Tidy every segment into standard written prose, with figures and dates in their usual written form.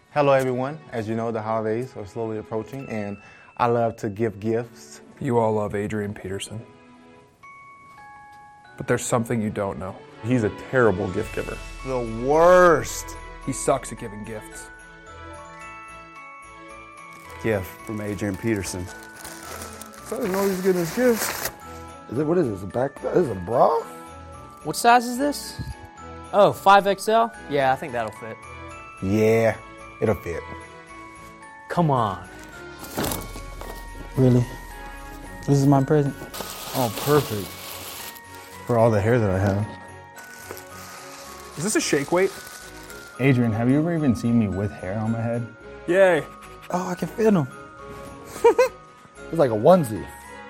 Hello, everyone. As you know, the holidays are slowly approaching, and I love to give gifts. You all love Adrian Peterson. But there's something you don't know. He's a terrible gift giver. The worst. He sucks at giving gifts. Gift from Adrian Peterson. I didn't know he was getting his gifts. What is this, this is a bra? What size is this? Oh, 5XL? Yeah, I think that'll fit. Yeah, it'll fit. Come on. Really? This is my present? Oh, perfect. For all the hair that I have. Is this a shake weight? Adrian, have you ever even seen me with hair on my head? Yay. Oh, I can fit them. It's like a onesie.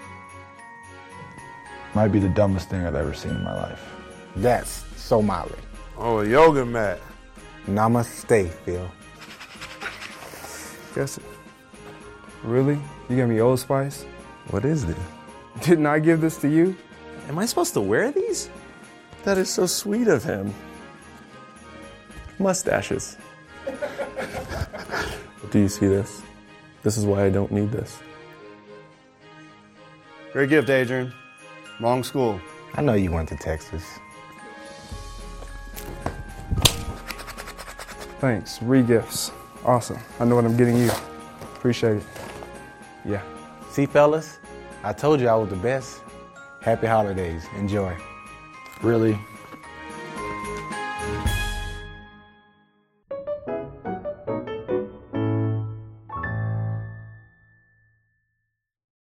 Might be the dumbest thing I've ever seen in my life. That's so Molly. Oh, a yoga mat. Namaste, Phil. Guess it. Really? You gave me Old Spice? What is this? Didn't I give this to you? Am I supposed to wear these? That is so sweet of him. Mustaches. Do you see this? This is why I don't need this. Great gift, Adrian. Wrong school. I know you went to Texas. Thanks. Re-gifts. Awesome. I know what I'm getting you. Appreciate it. Yeah. See, fellas, I told you I was the best. Happy holidays. Enjoy. Really?